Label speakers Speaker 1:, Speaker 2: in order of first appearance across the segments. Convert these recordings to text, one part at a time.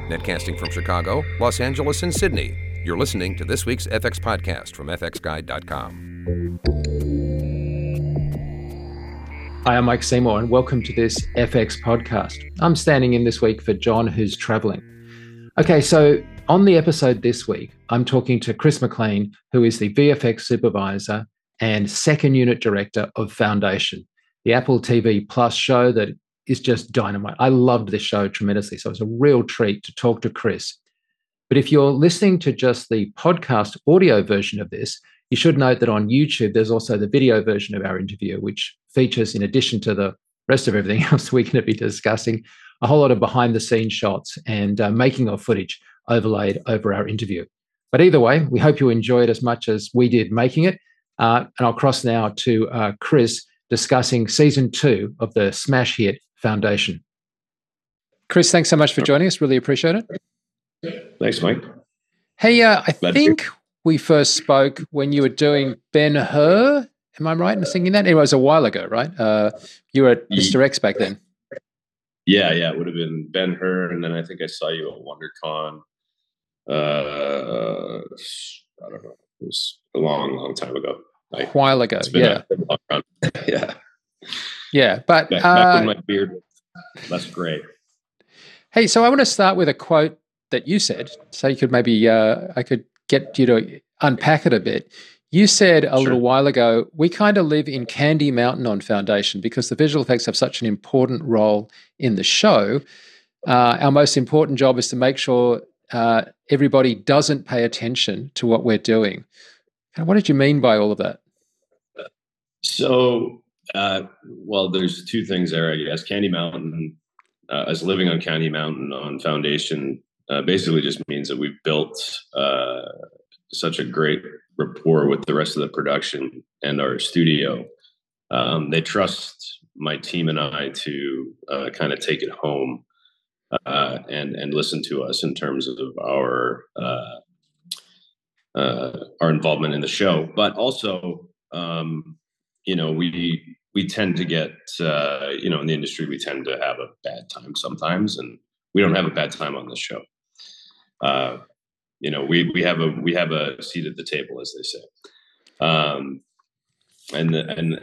Speaker 1: Netcasting from Chicago, Los Angeles, and Sydney. You're listening to this week's FX podcast from fxguide.com.
Speaker 2: Hi, I'm Mike Seymour, and welcome to this FX podcast. I'm standing in this week for John, who's traveling. Okay, so on the episode this week, I'm talking to Chris McLean, who is the VFX supervisor and second unit director of Foundation, the Apple TV Plus show that is just dynamite. I loved this show tremendously, so it's a real treat to talk to Chris. But if you're listening to just the podcast audio version of this, you should note that on YouTube, there's also the video version of our interview, which features, in addition to the rest of everything else we're going to be discussing, a whole lot of behind-the-scenes shots and making of footage overlaid over our interview. But either way, we hope you enjoy it as much as we did making it. And I'll cross now to Chris discussing season 2 of the smash hit Foundation. Chris, thanks so much for joining us. Really appreciate it.
Speaker 3: Thanks, Mike.
Speaker 2: Hey, I think we first spoke when you were doing Ben-Hur. Am I right in thinking that? It was a while ago, right? You were at Mr. X back then.
Speaker 3: Yeah. It would have been Ben-Hur, and then I think I saw you at WonderCon. I don't know. It was a long time ago.
Speaker 2: A while ago,
Speaker 3: yeah. A long run. Yeah.
Speaker 2: Yeah, but
Speaker 3: back when my beard was less gray.
Speaker 2: Hey, so I want to start with a quote that you said, so you could maybe I could get you to unpack it a bit. You said a little while ago, we kind of live in Candy Mountain on Foundation because the visual effects have such an important role in the show. Our most important job is to make sure everybody doesn't pay attention to what we're doing. What did you mean by all of that?
Speaker 3: So, well, there's two things there, I guess. Candy Mountain, as living on Candy Mountain on Foundation, basically just means that we've built such a great rapport with the rest of the production and our studio. They trust my team and I to kind of take it home and listen to us in terms of our involvement in the show. But also, we tend to get, in the industry, we tend to have a bad time sometimes, and we don't have a bad time on this show. We have a seat at the table, as they say. And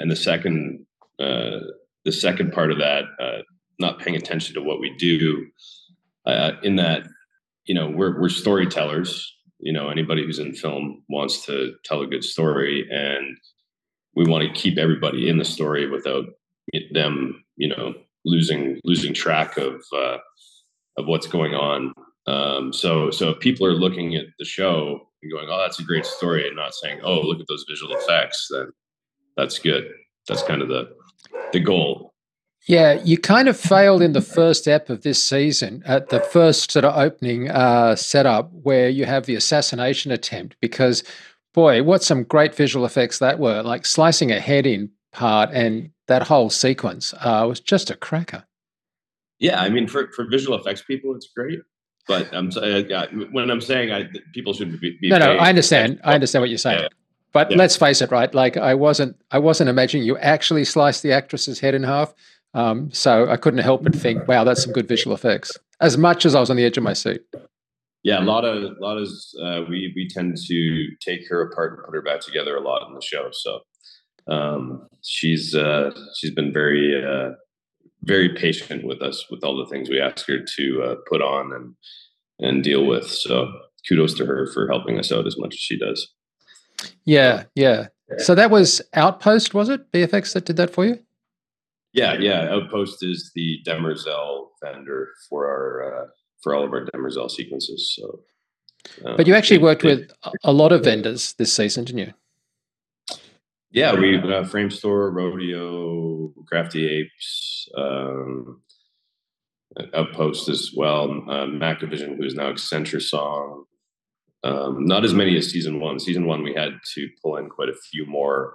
Speaker 3: the second part of that, not paying attention to what we do, in that, we're storytellers. Anybody who's in film wants to tell a good story, and we want to keep everybody in the story without them, losing track of what's going on. So if people are looking at the show and going, "Oh, that's a great story," and not saying, "Oh, look at those visual effects," then that's good. That's kind of the goal.
Speaker 2: Yeah, you kind of failed in the first ep of this season at the first sort of opening setup where you have the assassination attempt because, boy, what some great visual effects that were, like slicing a head in part and that whole sequence was just a cracker. Yeah,
Speaker 3: I mean, for visual effects people, it's great. But when I'm saying people should be
Speaker 2: no, I understand. I understand what you're saying. Yeah. But let's face it, right? Like I wasn't imagining you actually sliced the actress's head in half. So I couldn't help but think, wow, that's some good visual effects. As much as I was on the edge of my seat.
Speaker 3: Yeah, a lot of we tend to take her apart and put her back together a lot in the show. So she's been very very patient with us with all the things we ask her to put on and deal with. So kudos to her for helping us out as much as she does.
Speaker 2: Yeah. So that was Outpost, was it? VFX that did that for you?
Speaker 3: Yeah. Outpost is the Demerzel vendor for all of our Demerzel sequences. So,
Speaker 2: but you actually worked with a lot of vendors this season, didn't you?
Speaker 3: Yeah, we Framestore, Rodeo, Crafty Apes, Outpost as well. Macrovision, who is now Accenture Song. Not as many as season 1. Season 1, we had to pull in quite a few more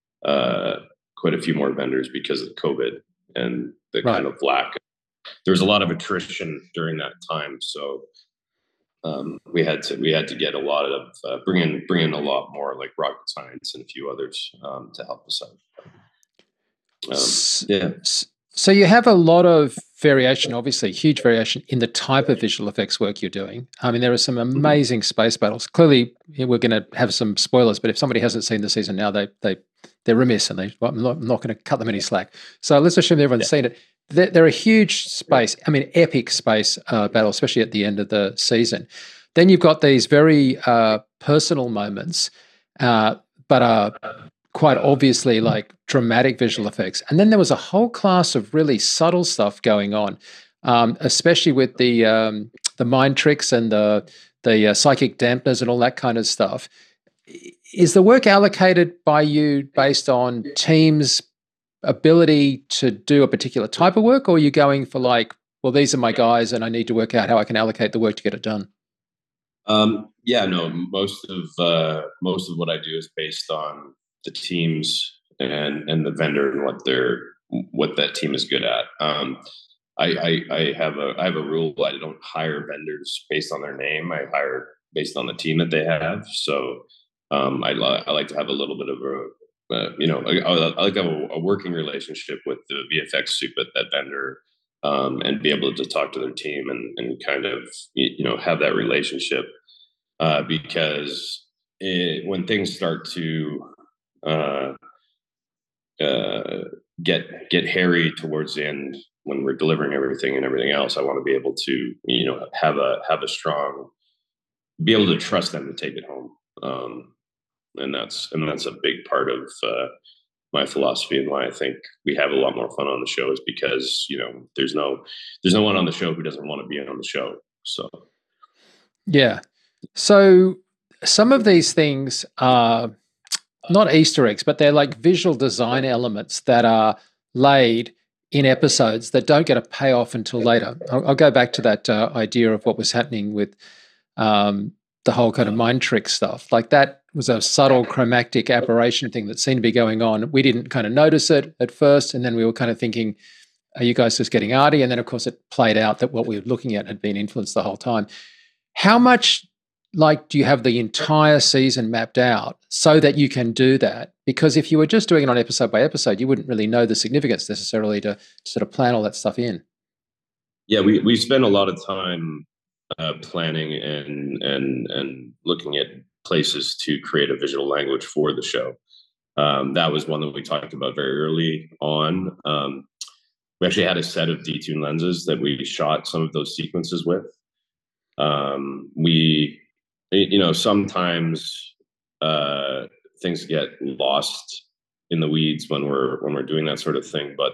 Speaker 3: vendors because of COVID and the kind of lack. There was a lot of attrition during that time, so we had to get a lot of bring in a lot more, like Rocket Science and a few others to help us out.
Speaker 2: So you have a lot of variation, obviously, huge variation in the type of visual effects work you're doing. I mean, there are some amazing space battles. Clearly, we're going to have some spoilers, but if somebody hasn't seen the season now, they're remiss, and I'm not going to cut them any slack. So let's assume everyone's seen it. They're a huge space, I mean, epic space battle, especially at the end of the season. Then you've got these very personal moments, but quite obviously like dramatic visual effects. And then there was a whole class of really subtle stuff going on, especially with the mind tricks and the psychic dampeners and all that kind of stuff. Is the work allocated by you based on teams' ability to do a particular type of work, or are you going for like, well, these are my guys and I need to work out how I can allocate the work to get it done?
Speaker 3: Yeah, no, most of what I do is based on the teams and the vendor and what that team is good at. I have a rule. I don't hire vendors based on their name. I hire based on the team that they have. So I like to have a little bit of I like to have a working relationship with the VFX soup at that vendor, and be able to talk to their team and kind of have that relationship, because when things start to get hairy towards the end, when we're delivering everything and everything else, I want to be able to have a strong, be able to trust them to take it home. And that's a big part of my philosophy, and why I think we have a lot more fun on the show is because there's no one on the show who doesn't want to be on the show. So
Speaker 2: yeah. So some of these things are not Easter eggs, but they're like visual design elements that are laid in episodes that don't get a payoff until later. I'll go back to that idea of what was happening with the whole kind of mind trick stuff. Like that was a subtle chromatic aberration thing that seemed to be going on. We didn't kind of notice it at first, and then we were kind of thinking, are you guys just getting arty? And then, of course, it played out that what we were looking at had been influenced the whole time. How much do you have the entire season mapped out so that you can do that? Because if you were just doing it on episode by episode, you wouldn't really know the significance necessarily to sort of plan all that stuff in.
Speaker 3: Yeah, we spend a lot of time planning and looking at places to create a visual language for the show. That was one that we talked about very early on. We actually had a set of detune lenses that we shot some of those sequences with. Sometimes things get lost in the weeds when we're doing that sort of thing, but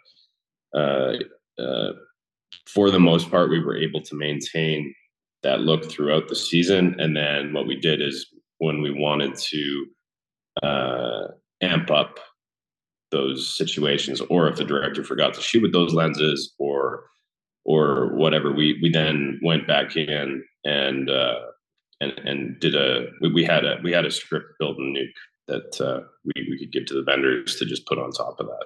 Speaker 3: for the most part, we were able to maintain that look throughout the season. And then what we did is when we wanted to amp up those situations, or if the director forgot to shoot with those lenses or whatever, we then went back in and did we had a script built in Nuke that we could give to the vendors to just put on top of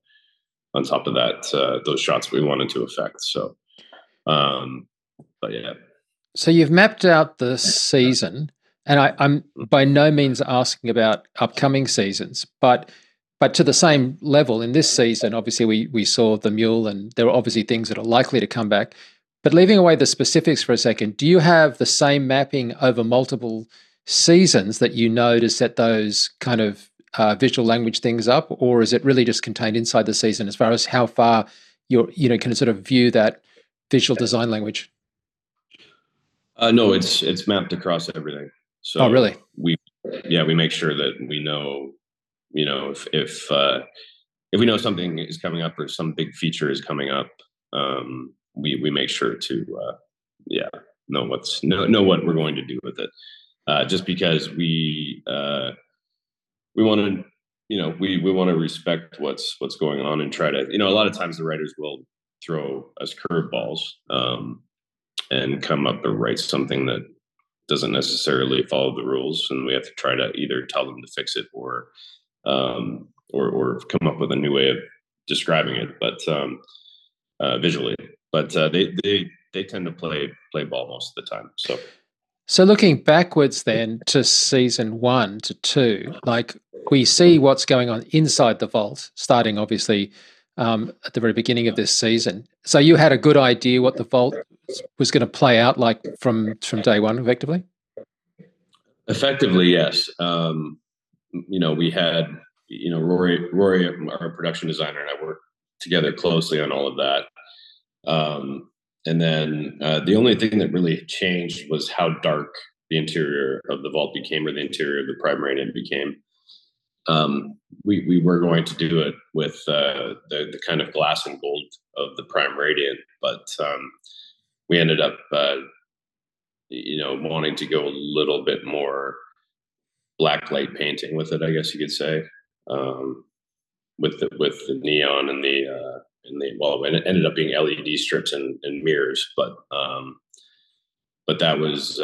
Speaker 3: that those shots we wanted to affect. So but yeah.
Speaker 2: So you've mapped out the season, and I'm by no means asking about upcoming seasons, but to the same level in this season, obviously we saw the mule, and there are obviously things that are likely to come back. But leaving away the specifics for a second, do you have the same mapping over multiple seasons that to set those kind of visual language things up, or is it really just contained inside the season as far as how far you're can sort of view that visual design language?
Speaker 3: No, it's mapped across everything. So
Speaker 2: oh, really?
Speaker 3: We make sure that we know, if we know something is coming up or some big feature is coming up, we make sure to know what we're going to do with it. Just because we want to, we want to respect what's going on and try to, a lot of times the writers will throw us curveballs and come up and write something that doesn't necessarily follow the rules, and we have to try to either tell them to fix it or come up with a new way of describing it, but visually. But they tend to play ball most of the time.
Speaker 2: So looking backwards then to season 1 to 2, like we see what's going on inside the vault, starting obviously at the very beginning of this season. So you had a good idea what the vault was going to play out like from day one, effectively?
Speaker 3: Effectively, yes. We had, Rory, our production designer, and I worked together closely on all of that. And then the only thing that really changed was how dark the interior of the vault became, or the interior of the Prime Radiant became. We were going to do it with the kind of glass and gold of the Prime Radiant, but we ended up, wanting to go a little bit more black light painting with it, I guess you could say, with the neon and it ended up being LED strips and mirrors, but that was,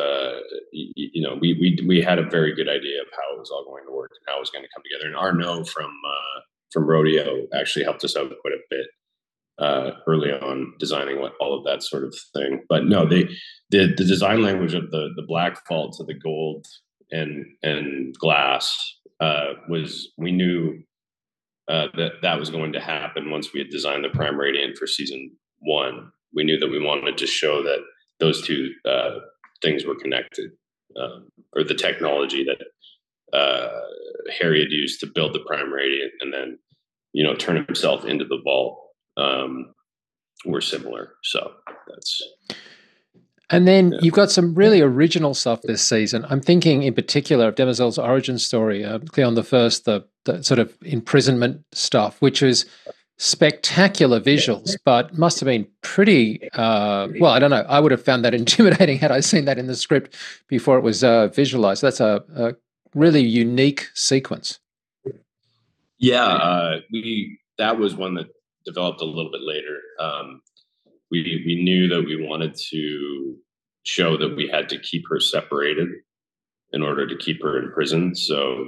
Speaker 3: we had a very good idea of how it was all going to work and how it was going to come together. And Arnaud from Rodeo actually helped us out quite a bit early on, designing all of that sort of thing. But no, the design language of the black vault to the gold and glass we knew that was going to happen once we had designed the Prime Radiant for season 1. We knew that we wanted to show that those two things were connected, or the technology that Harry had used to build the Prime Radiant and then, turn himself into the vault, were similar. So that's.
Speaker 2: And then you've got some really original stuff this season. I'm thinking in particular of Demoiselle's origin story, Cleon the First, the sort of imprisonment stuff, which was spectacular visuals, but must have been pretty, well, I don't know. I would have found that intimidating had I seen that in the script before it was visualized. That's a really unique sequence.
Speaker 3: Yeah, that was one that developed a little bit later. We knew that we wanted to show that we had to keep her separated in order to keep her in prison. So,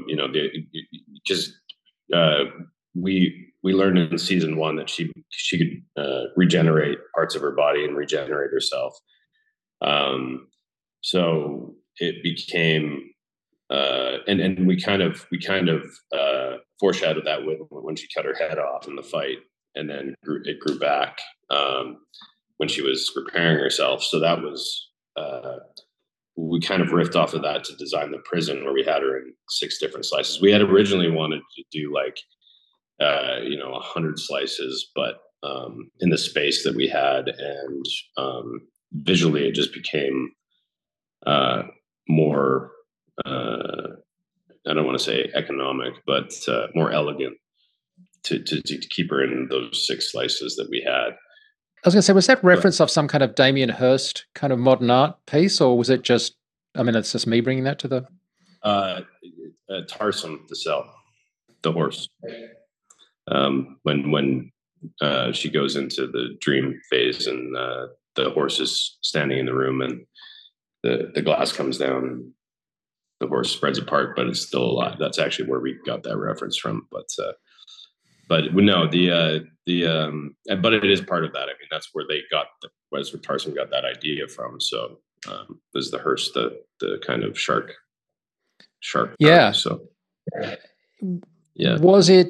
Speaker 3: we learned in season 1 that she could regenerate parts of her body and regenerate herself. So it became, and we kind of foreshadowed that when she cut her head off in the fight, and then it grew back when she was repairing herself. So that was, we kind of riffed off of that to design the prison, where we had her in 6 different slices. We had originally wanted to do 100 slices, but in the space that we had, and visually it just became more, I don't want to say economic, but more elegant to keep her in those 6 slices that we had.
Speaker 2: I was going to say, was that reference of some kind of Damien Hirst kind of modern art piece, or was it just, I mean, it's just me bringing that to the...
Speaker 3: Tarsem, the horse. When she goes into the dream phase, and the horse is standing in the room, and the glass comes down, and the horse spreads apart, but it's still alive. That's actually where we got that reference from. But no, but it is part of that. I mean, that's where that's where Tarsem got that idea from. So was the Hearst, the kind of shark.
Speaker 2: Yeah.
Speaker 3: So yeah.
Speaker 2: Was it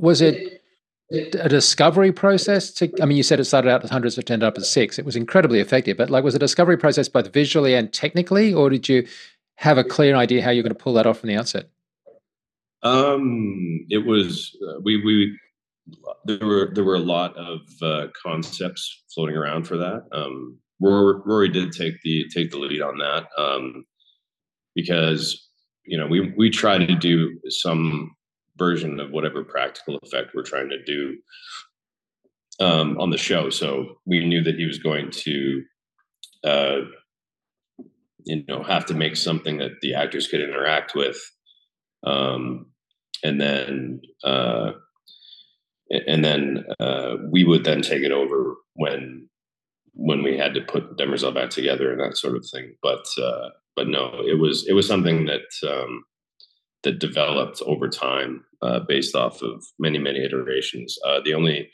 Speaker 2: a discovery process I mean, you said it started out as hundreds, it ended up as 6. It was incredibly effective, but was it a discovery process both visually and technically, or did you have a clear idea how you're going to pull that off from the outset?
Speaker 3: It was, there were a lot of concepts floating around for that. Rory did take the lead on that, because, we try to do some version of whatever practical effect we're trying to do on the show. So we knew that he was going to, have to make something that the actors could interact with. And then we would then take it over when we had to put Demoiselle back together and that sort of thing. But no, it was something that developed over time, based off of many iterations. The only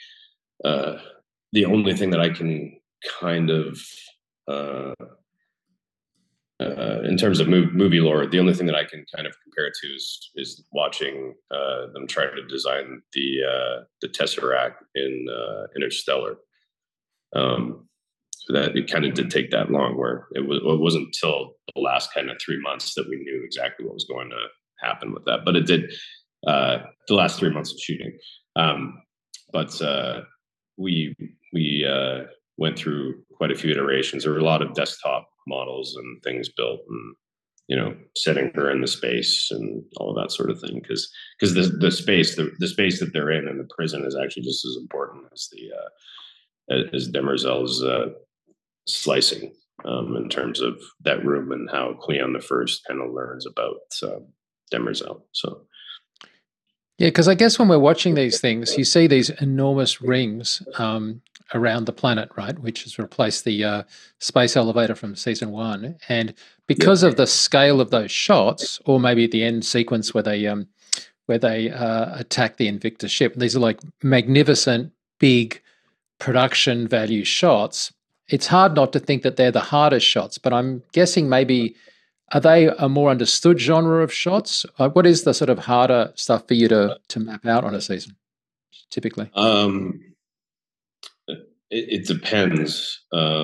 Speaker 3: thing that I can kind of in terms of movie lore, the only thing that I can kind of compare it to is watching them try to design the Tesseract in Interstellar. So that it kind of did take that long, where it wasn't until the last kind of 3 months that we knew exactly what was going to happen with that. But it did the last 3 months of shooting. But we went through quite a few iterations. There were a lot of desktop models and things built, and setting her in the space and all of that sort of thing, because the space that they're in the prison is actually just as important as Demerzel's slicing, in terms of that room and how Cleon the First kind of learns about Demerzel. So
Speaker 2: yeah, because I guess when we're watching these things, you see these enormous rings around the planet, right, which has replaced the space elevator from season 1. And because of the scale of those shots, or maybe the end sequence where they attack the Invictus ship, these are like magnificent, big production value shots. It's hard not to think that they're the hardest shots, but I'm guessing maybe, are they a more understood genre of shots? What is the sort of harder stuff for you to map out on a season, typically?
Speaker 3: It depends.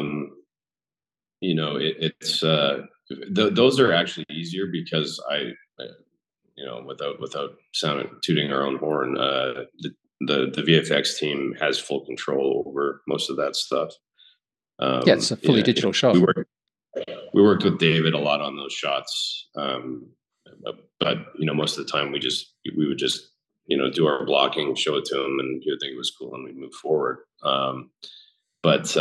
Speaker 3: Those are actually easier because without tooting our own horn, the VFX team has full control over most of that stuff.
Speaker 2: It's a fully digital shot.
Speaker 3: We worked with David a lot on those shots, but most of the time we would just do our blocking, show it to him, and he would think it was cool, and we'd move forward. But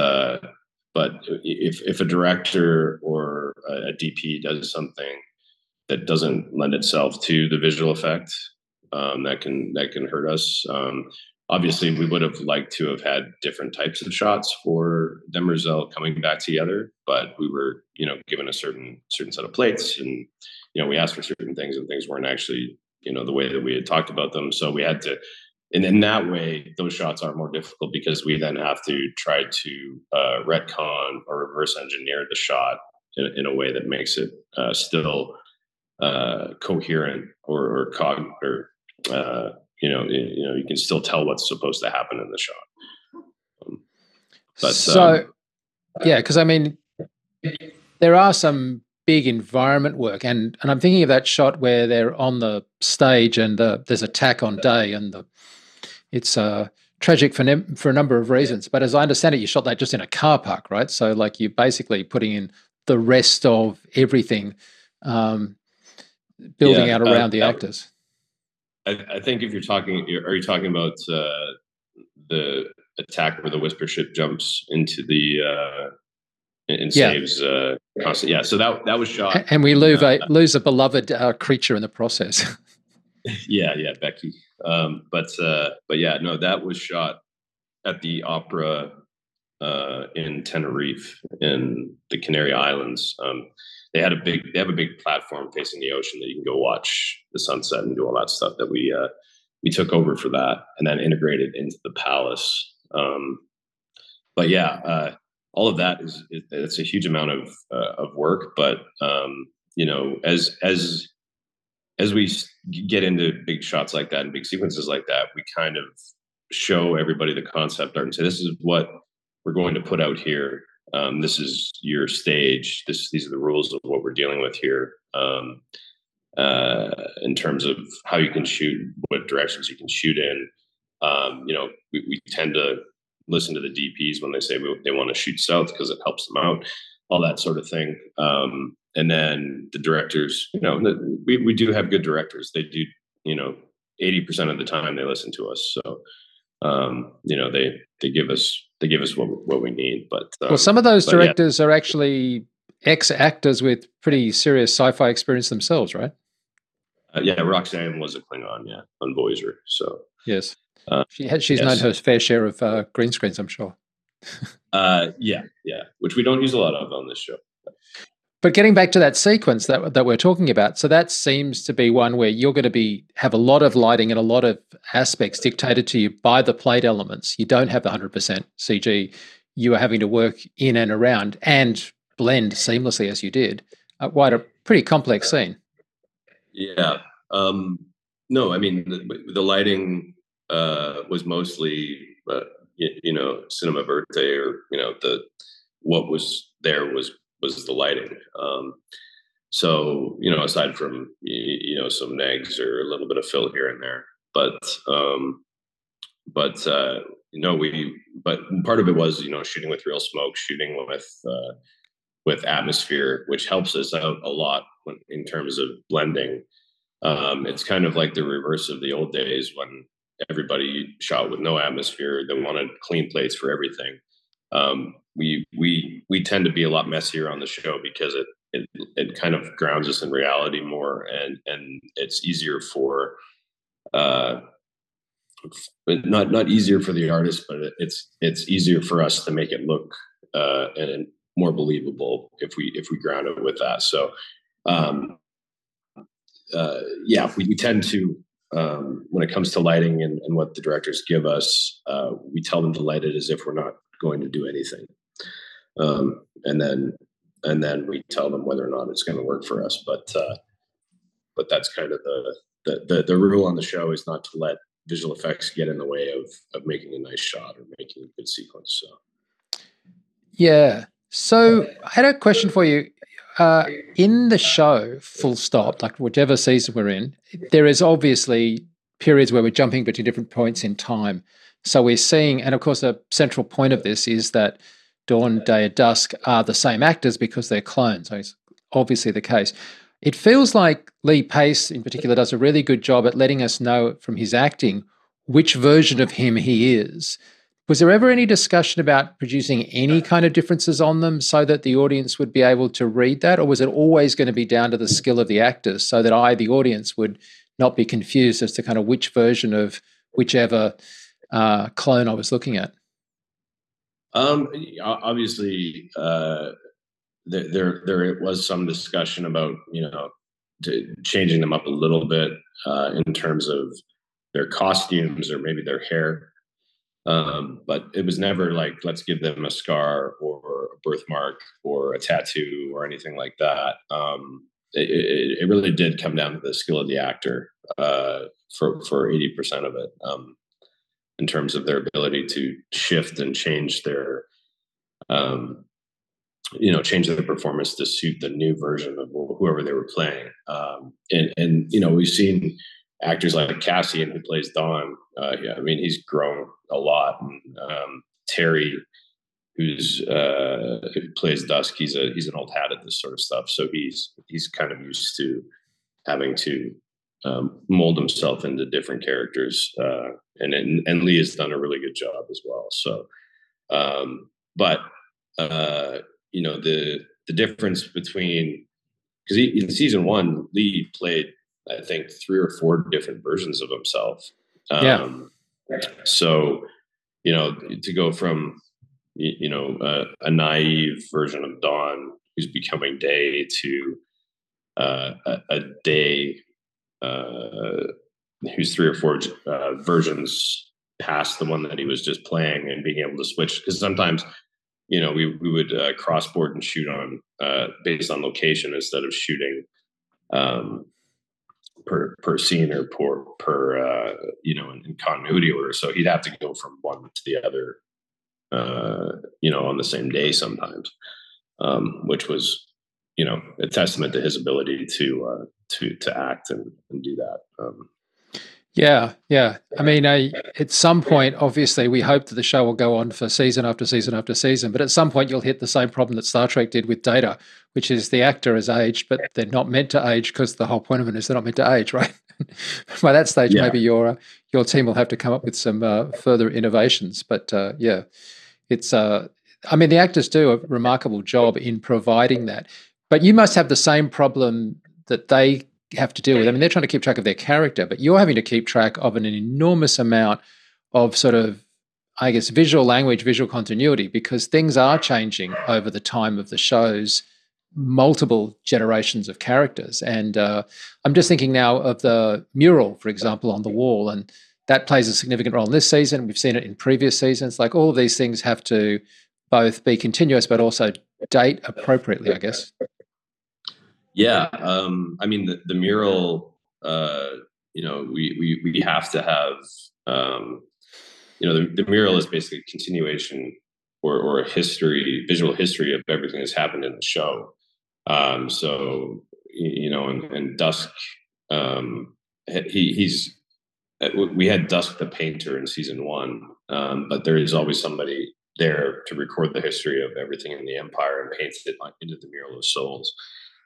Speaker 3: if a director or a DP does something that doesn't lend itself to the visual effect, that can hurt us. Obviously, we would have liked to have had different types of shots for Demerzel coming back together, but we were, given a certain set of plates, and we asked for certain things, and things weren't actually, the way that we had talked about them. So we had to, and in that way, those shots are more difficult because we then have to try to retcon or reverse engineer the shot in a way that makes it still coherent or you can still tell what's supposed to happen in the shot.
Speaker 2: Because I mean, there are some big environment work, and I'm thinking of that shot where they're on the stage and there's attack on day, and it's tragic for a number of reasons. But as I understand it, you shot that just in a car park, right? So like you're basically putting in the rest of everything, building out around the actors.
Speaker 3: I think if are you talking about the attack where the Whisper ship jumps into the and saves Constant? Yeah, so that was shot,
Speaker 2: and we lose a beloved creature in the process.
Speaker 3: yeah, Becky. But yeah, no, that was shot at the Opera in Tenerife in the Canary Islands. They have a big platform facing the ocean that you can go watch the sunset and do all that stuff that we took over for that, and then integrated into the palace. But yeah, all of that it's a huge amount of work. But as we get into big shots like that and big sequences like that, we kind of show everybody the concept art and say, this is what we're going to put out here. This is your stage. These are the rules of what we're dealing with here, in terms of how you can shoot, what directions you can shoot in. We tend to listen to the DPs when they say they want to shoot south because it helps them out, all that sort of thing. And then the directors, we do have good directors. They do, 80% of the time they listen to us. So, they give us what we need. But
Speaker 2: some of those directors are actually ex-actors with pretty serious sci-fi experience themselves, right?
Speaker 3: Roxanne was a Klingon, on Voyager. So
Speaker 2: yes, she's known her fair share of green screens, I'm sure.
Speaker 3: Which we don't use a lot of on this show.
Speaker 2: But getting back to that sequence that we're talking about, so that seems to be one where you're going to have a lot of lighting and a lot of aspects dictated to you by the plate elements. You don't have the 100% CG. You are having to work in and around and blend seamlessly as you did. quite a pretty complex scene.
Speaker 3: Yeah. No, I mean, the lighting was mostly, cinema verte, or, what was there was the lighting. So, aside from, some negs or a little bit of fill here and there, but, but part of it was, shooting with real smoke, shooting with atmosphere, which helps us out a lot in terms of blending. It's kind of like the reverse of the old days when everybody shot with no atmosphere. They wanted clean plates for everything. We tend to be a lot messier on the show because it kind of grounds us in reality more, and it's easier for not easier for the artist, but it's easier for us to make it look and more believable if we ground it with that. So we tend to, when it comes to lighting and what the directors give us, we tell them to light it as if we're not going to do anything, and then we tell them whether or not it's going to work for us. But that's kind of the rule on the show, is not to let visual effects get in the way of making a nice shot or making a good sequence. So
Speaker 2: yeah. So I had a question for you. In the show, full stop, like whichever season we're in, there is obviously periods where we're jumping between different points in time. So we're seeing, and of course, a central point of this is that Dawn, Day, and Dusk are the same actors because they're clones. So it's obviously the case. It feels like Lee Pace, in particular, does a really good job at letting us know from his acting which version of him he is. Was there ever any discussion about producing any kind of differences on them so that the audience would be able to read that? Or was it always going to be down to the skill of the actors so that I, the audience, would not be confused as to kind of which version of whichever clone I was looking at?
Speaker 3: Obviously, there was some discussion about, changing them up a little bit in terms of their costumes or maybe their hair. But it was never like, let's give them a scar or a birthmark or a tattoo or anything like that. It really did come down to the skill of the actor for 80% of it, in terms of their ability to shift and change their, change their performance to suit the new version of whoever they were playing. And we've seen actors like Cassian, who plays Dawn. He's grown a lot. And, Terry, who plays Dusk, he's an old hat at this sort of stuff. So he's kind of used to having to mold himself into different characters. And Lee has done a really good job as well. So, the difference between, because in season one, Lee played, I think, 3 or 4 different versions of himself. So, to go from, a naive version of Dawn who's becoming Day to a Day who's 3 or 4 versions past the one that he was just playing, and being able to switch. Because sometimes, we would crossboard and shoot on based on location instead of shooting per scene or per in continuity order. So he'd have to go from one to the other, on the same day sometimes, which was, a testament to his ability to act and do that.
Speaker 2: Yeah. I mean, at some point, obviously, we hope that the show will go on for season after season after season. But at some point, you'll hit the same problem that Star Trek did with Data, which is the actor has aged, but they're not meant to age, because the whole point of it is they're not meant to age, right? By that stage, maybe your team will have to come up with some further innovations. But it's. The actors do a remarkable job in providing that. But you must have the same problem that they have to deal with. I mean, they're trying to keep track of their character, but you're having to keep track of an enormous amount of sort of, I guess, visual language, visual continuity, because things are changing over the time of the show's multiple generations of characters. And I'm just thinking now of the mural, for example, on the wall, and that plays a significant role in this season. We've seen it in previous seasons. Like, all of these things have to both be continuous, but also date appropriately, I guess.
Speaker 3: Yeah, I mean the mural. We have to have. The mural is basically a continuation or a visual history of everything that's happened in the show. And Dusk, he's we had Dusk the painter in season one, but there is always somebody there to record the history of everything in the Empire and paints it into the mural of souls.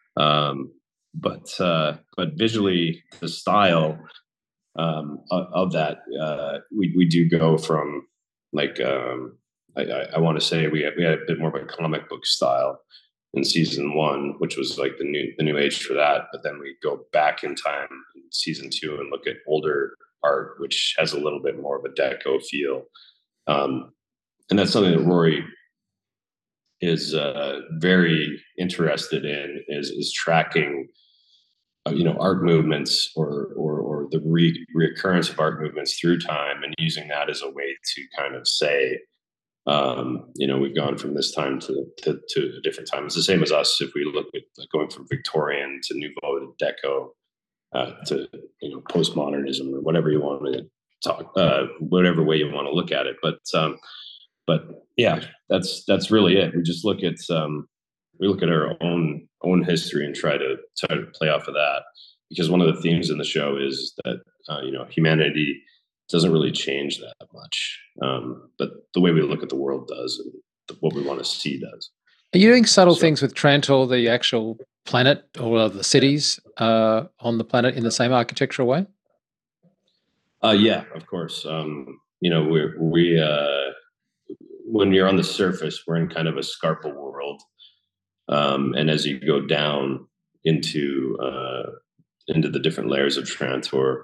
Speaker 3: But visually, the style of that, we do go from like I want to say we had a bit more of a comic book style in season one, which was like the new age for that. But then we go back in time in season two and look at older art, which has a little bit more of a deco feel. And that's something that Rory is very interested in is tracking art movements or the reoccurrence of art movements through time, and using that as a way to kind of say, we've gone from this time to a different time. It's the same as us. If we look at going from Victorian to Nouveau to Deco to postmodernism, or whatever you want to talk, whatever way you want to look at it. But yeah, that's really it. We just look at our own history and try to play off of that, because one of the themes in the show is that humanity doesn't really change that much, but the way we look at the world does, and what we want to see does.
Speaker 2: Are you doing subtle things with Trantor, the actual planet, or the cities on the planet, in the same architectural way?
Speaker 3: Yeah, of course. We when you're on the surface, we're in kind of a Scarpa world. And as you go down into the different layers of Trantor,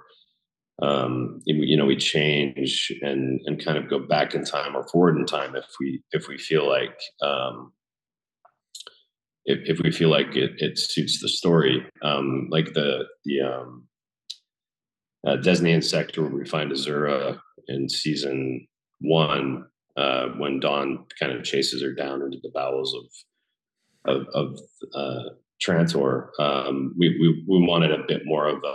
Speaker 3: we change and kind of go back in time or forward in time if we feel like if we feel like it suits the story. Like the Desnian sector, where we find Azura in season one, when Dawn kind of chases her down into the bowels of Trantor. We wanted a bit more of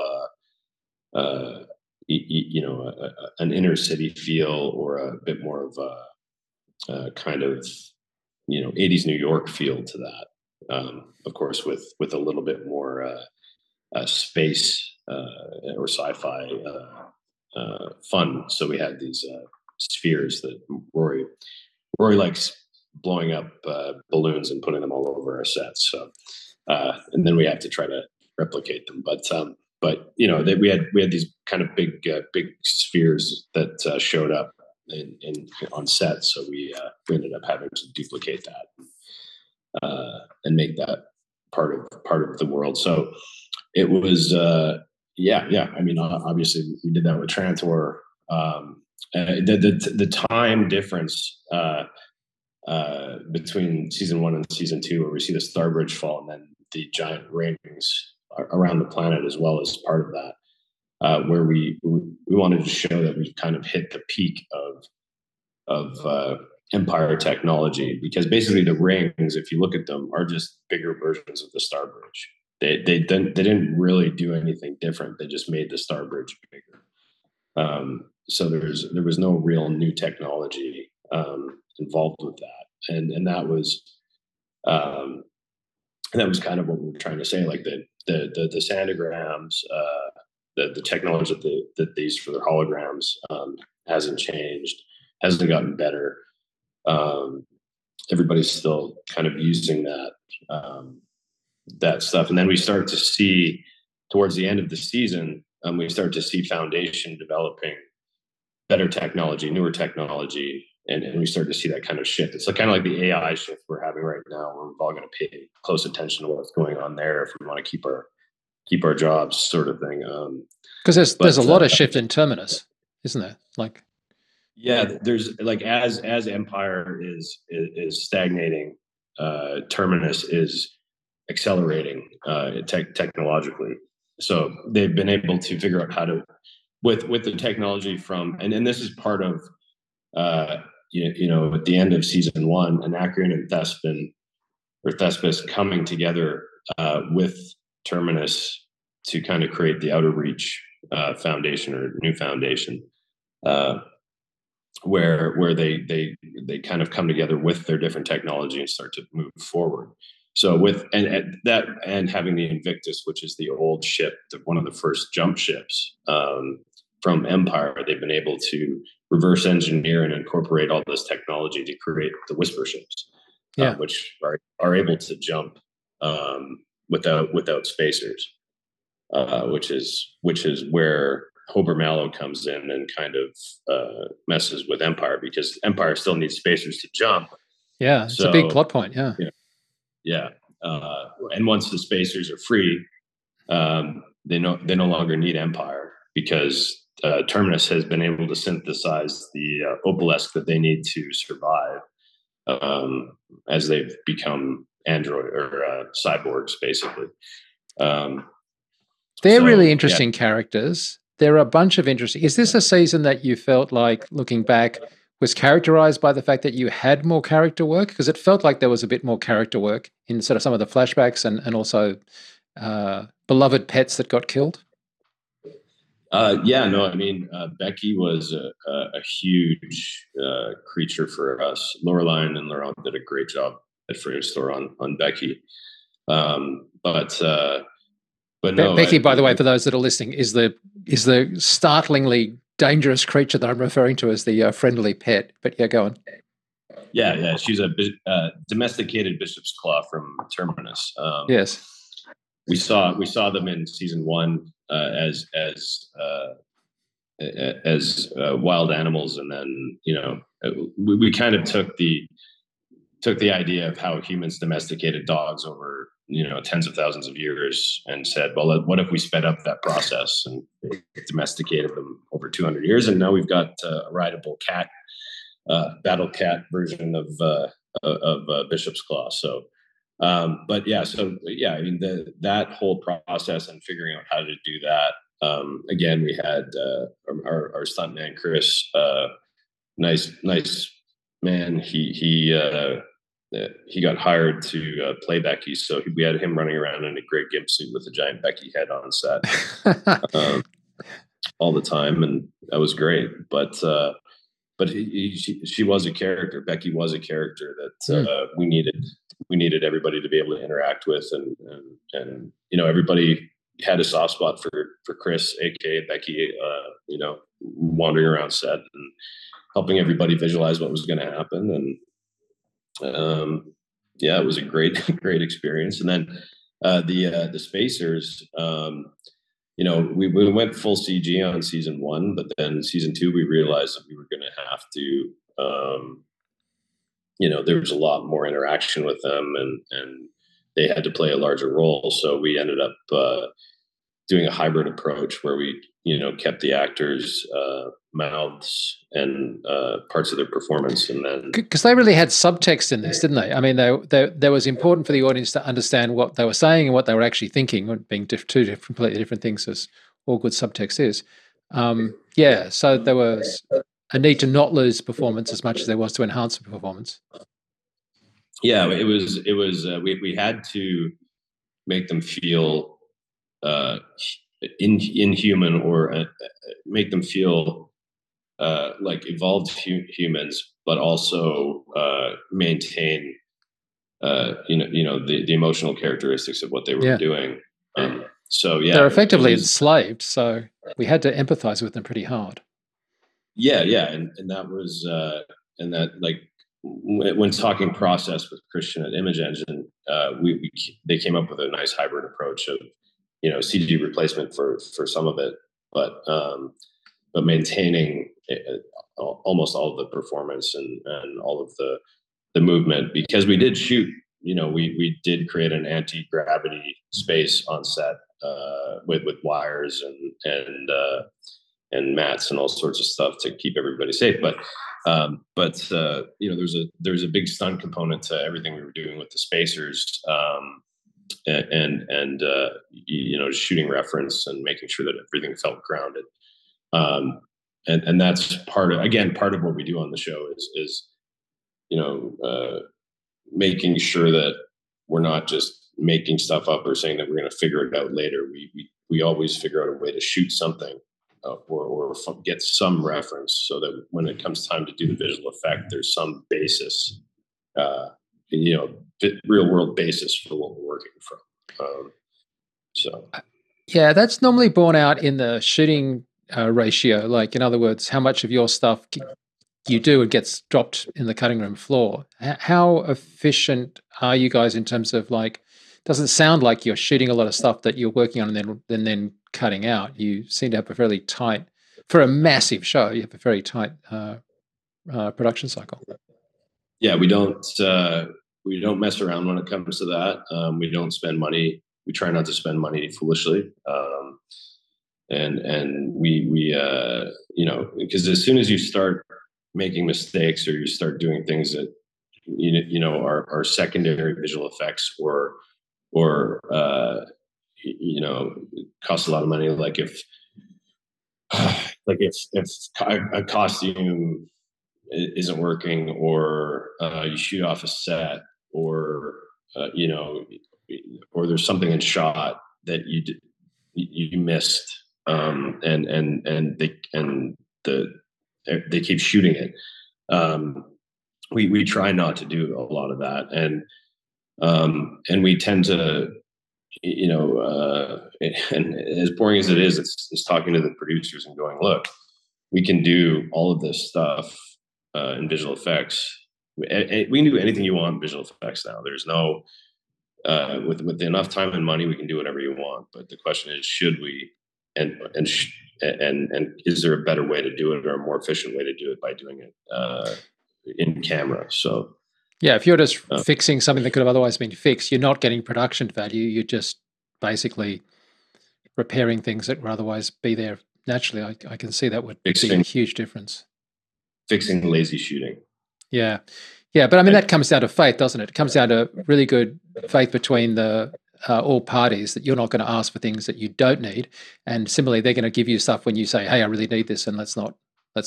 Speaker 3: an inner city feel, or a bit more of a kind of 80s New York feel to that. Of course, with a little bit more space or sci-fi fun. So we had these spheres that Rory likes blowing up balloons and putting them all over our sets. So, and then we have to try to replicate them. But we had these kind of big spheres that showed up on set. So we ended up having to duplicate that and make that part of the world. So it was yeah. I mean, obviously we did that with Trantor. The time difference between season one and season two, where we see the Starbridge fall and then the giant rings around the planet, as well as part of that, where we wanted to show that we've kind of hit the peak of Empire technology, because basically the rings, if you look at them, are just bigger versions of the Starbridge. They didn't really do anything different. They just made the Starbridge bigger. So there was no real new technology involved with that, and that was kind of what we were trying to say. Like the Sandigrams, the technology that they use for their holograms hasn't changed, hasn't gotten better. Everybody's still kind of using that stuff, and then we start to see towards the end of the season, we start to see Foundation developing better technology, newer technology, and we start to see that kind of shift. It's kind of like the AI shift we're having right now, where we're all going to pay close attention to what's going on there if we want to keep our jobs, sort of thing.
Speaker 2: Because there's a lot of shift in Terminus, isn't there? Like,
Speaker 3: yeah, there's like as Empire is stagnating, Terminus is accelerating technologically. So they've been able to figure out how to, with the technology from, and this is part of, at the end of season one, Anacreon and Thespin, or Thespis, coming together with Terminus to kind of create the Outer Reach foundation or new foundation, where they kind of come together with their different technology and start to move forward. So with and having the Invictus, which is the old ship, one of the first jump ships from Empire, they've been able to reverse engineer and incorporate all this technology to create the Whisper ships, which are able to jump without spacers, which is where Hober Mallow comes in and kind of messes with Empire, because Empire still needs spacers to jump.
Speaker 2: Yeah, it's a big plot point.
Speaker 3: Yeah. And once the spacers are free, they no longer need Empire, because Terminus has been able to synthesize the Opalesque that they need to survive as they've become android or cyborgs, basically.
Speaker 2: They're really interesting characters. There are a bunch of interesting. Is this a season that you felt like, looking back, was characterized by the fact that you had more character work? Because it felt like there was a bit more character work in sort of some of the flashbacks and also beloved pets that got killed.
Speaker 3: I mean, Becky was a huge creature for us. Laureline and Laurent did a great job at Framestore on Becky. But no,
Speaker 2: Becky, by the way, for those that are listening, is the startlingly dangerous creature that I'm referring to as the friendly pet. But yeah, go on.
Speaker 3: Yeah, she's a domesticated bishop's claw from Terminus.
Speaker 2: Yes,
Speaker 3: we saw them in season 1 as wild animals, and then we kind of took the idea of how humans domesticated dogs over tens of thousands of years and said, well, what if we sped up that process and domesticated them over 200 years, and now we've got a rideable cat, battle cat version of Bishop's Claw. So I mean, that whole process and figuring out how to do that. Again, we had our stuntman Chris, nice man. He got hired to play Becky, so we had him running around in a Greg Gimp suit with a giant Becky head on set all the time, and that was great. But she was a character. Becky was a character that we needed everybody to be able to interact with, and everybody had a soft spot for Chris, aka Becky. Wandering around set and helping everybody visualize what was going to happen, and it was a great experience. And then the spacers, we went full CG on season 1, but then season 2 we realized that we were going to have to there was a lot more interaction with them, and they had to play a larger role, so we ended up doing a hybrid approach where we kept the actors mouths and parts of their performance, and then
Speaker 2: because they really had subtext in this, didn't they? I mean, there was important for the audience to understand what they were saying and what they were actually thinking, being two completely different things, as all good subtext is. So there was a need to not lose performance as much as there was to enhance the performance.
Speaker 3: Yeah, it was we had to make them feel inhuman, or make them feel like evolved humans, but also maintain the emotional characteristics of what they were doing. They're
Speaker 2: effectively enslaved, so we had to empathize with them pretty hard.
Speaker 3: And that was and that, like, when talking process with Christian at Image Engine, they came up with a nice hybrid approach of CG replacement for some of it, but maintaining almost all of the performance and all of the movement, because we did shoot. We did create an anti-gravity space on set with wires and mats and all sorts of stuff to keep everybody safe. But there's a big stunt component to everything we were doing with the spacers, and shooting reference and making sure that everything felt grounded. And that's part of what we do on the show is making sure that we're not just making stuff up or saying that we're going to figure it out later. We always figure out a way to shoot something or get some reference so that when it comes time to do the visual effect, there's some basis, real world basis for what we're working from.
Speaker 2: Yeah, that's normally borne out in the shooting ratio. Like, in other words, how much of your stuff you do, it gets dropped in the cutting room floor. How efficient are you guys in terms of, like, doesn't sound like you're shooting a lot of stuff that you're working on and then cutting out. You seem to have a fairly tight, for a massive show, you have a very tight production cycle.
Speaker 3: Yeah, we don't mess around when it comes to that. We don't spend money. We try not to spend money foolishly. And we because as soon as you start making mistakes or you start doing things that are secondary visual effects or cost a lot of money, like if a costume isn't working, or you shoot off a set, or or there's something in shot that you missed, and they keep shooting it. We try not to do a lot of that, and we tend to, and as boring as it is, it's talking to the producers and going, look, we can do all of this stuff in visual effects. We can do anything you want in visual effects now. There's no with enough time and money, we can do whatever you want. But the question is, should we? And is there a better way to do it, or a more efficient way to do it by doing it in camera? So
Speaker 2: yeah, if you're just fixing something that could have otherwise been fixed, you're not getting production value. You're just basically repairing things that would otherwise be there naturally. I can see that would be a huge difference.
Speaker 3: Fixing lazy shooting.
Speaker 2: Yeah. Yeah, but I mean, that comes down to faith, doesn't it? It comes down to really good faith between the all parties, that you're not going to ask for things that you don't need, and similarly, they're going to give you stuff when you say, "Hey, I really need this," and let's not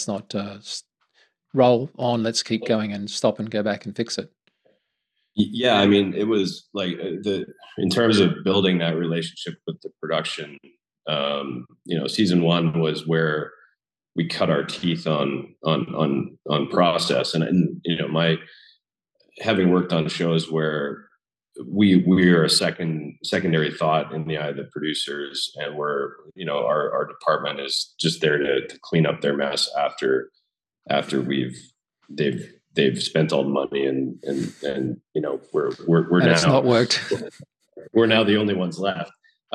Speaker 2: roll on. Let's keep going and stop and go back and fix it.
Speaker 3: Yeah, I mean, it was like in terms of building that relationship with the production. Season 1 was where we cut our teeth on process, and my having worked on shows where we are a secondary thought in the eye of the producers, and we're our department is just there to clean up their mess after they've spent all the money and we're
Speaker 2: and
Speaker 3: now
Speaker 2: it's not worked.
Speaker 3: We're now the only ones left.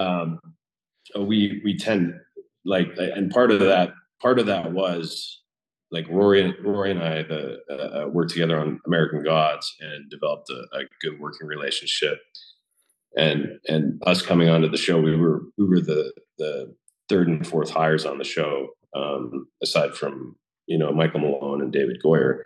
Speaker 3: We tend and part of that was like Rory and I worked together on American Gods and developed a good working relationship. And us coming onto the show, we were the third and fourth hires on the show, aside from Michael Malone and David Goyer.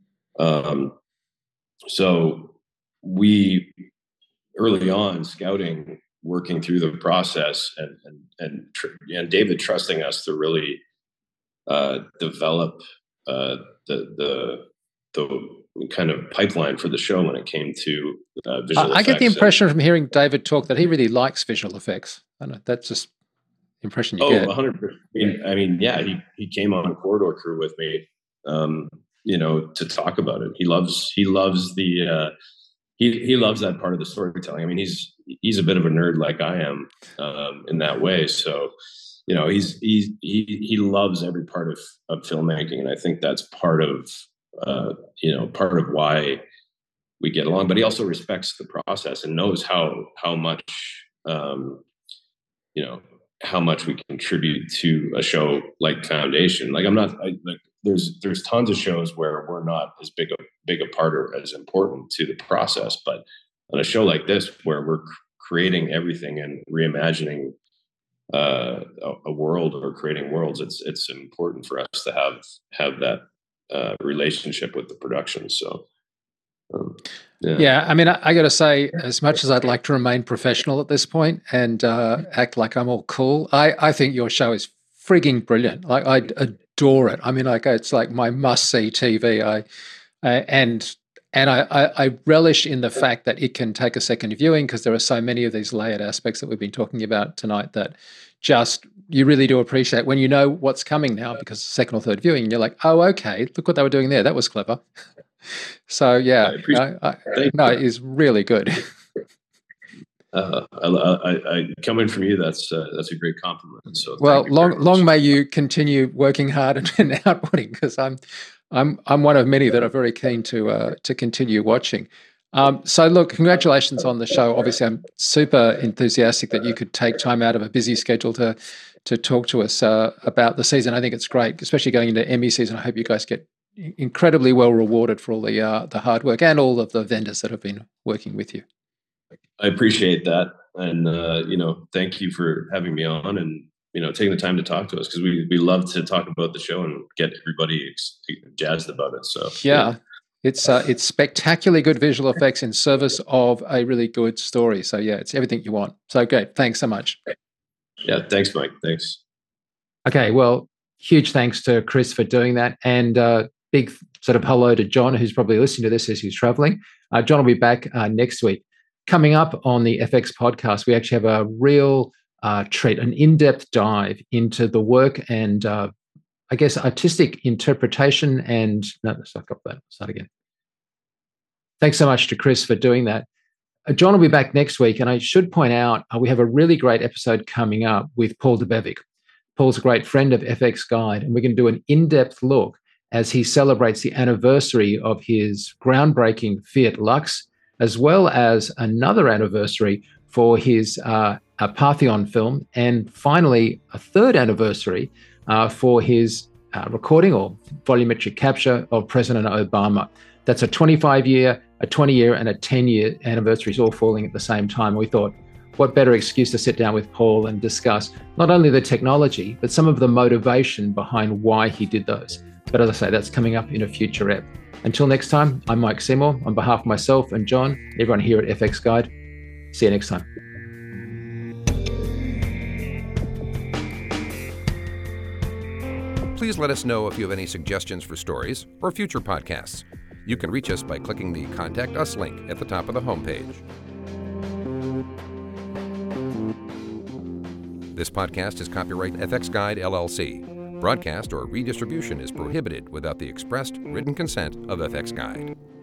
Speaker 3: So we early on scouting, working through the process, and David trusting us to really develop the kind of pipeline for the show when it came to visual effects.
Speaker 2: I get the impression from hearing David talk that he really likes visual effects. I don't know, that's just the impression you get.
Speaker 3: 100%. I mean, yeah, he came on Corridor Crew with me, to talk about it. He loves the he loves that part of the storytelling. I mean, he's a bit of a nerd like I am, in that way. So, he loves every part of filmmaking, and I think that's part of why we get along. But he also respects the process and knows how much how much we contribute to a show like Foundation. Like there's tons of shows where we're not as big a part or as important to the process, but on a show like this where we're creating everything and reimagining a world or creating worlds, it's important for us to have that relationship with the production. So
Speaker 2: yeah, I mean, I got to say, as much as I'd like to remain professional at this point and act like I'm all cool, I think your show is frigging brilliant. Like, I adore it. I mean, like, it's like my must-see TV. And And I relish in the fact that it can take a second viewing, because there are so many of these layered aspects that we've been talking about tonight that just you really do appreciate when you know what's coming now, because second or third viewing, you're like, oh, okay, look what they were doing there. That was clever. So yeah, it is really good.
Speaker 3: Coming from you, that's a great compliment. So
Speaker 2: well, long may you continue working hard and outputting, because I'm one of many that are very keen to continue watching. So look, congratulations on the show. Obviously, I'm super enthusiastic that you could take time out of a busy schedule to talk to us about the season. I think it's great, especially going into Emmy season. I hope you guys get incredibly well rewarded for all the hard work and all of the vendors that have been working with you.
Speaker 3: I appreciate that, and thank you for having me on and taking the time to talk to us, because we love to talk about the show and get everybody jazzed about it. So
Speaker 2: yeah. It's spectacularly good visual effects in service of a really good story. So yeah, it's everything you want. So great. Thanks so much.
Speaker 3: Yeah, thanks, Mike. Thanks.
Speaker 2: Okay, well, huge thanks to Chris for doing that, and big sort of hello to John, who's probably listening to this as he's traveling. John will be back next week. Coming up on the FX podcast, we actually have a real treat, an in-depth dive into the work and I guess artistic interpretation and start again. Thanks so much to Chris for doing that. John will be back next week, and I should point out we have a really great episode coming up with Paul Debevec. Paul's a great friend of FX Guide, and we're going to do an in-depth look as he celebrates the anniversary of his groundbreaking Fiat Lux, as well as another anniversary for his Parthenon film, and finally a third anniversary for his recording or volumetric capture of President Obama. That's a 25-year, a 20-year, and a 10-year anniversaries all falling at the same time. We thought, what better excuse to sit down with Paul and discuss not only the technology, but some of the motivation behind why he did those. But as I say, that's coming up in a future ep. Until next time, I'm Mike Seymour. On behalf of myself and John, everyone here at FX Guide, see you next time.
Speaker 1: Please let us know if you have any suggestions for stories or future podcasts. You can reach us by clicking the Contact Us link at the top of the homepage. This podcast is copyright FX Guide, LLC. Broadcast or redistribution is prohibited without the expressed written consent of FX Guide.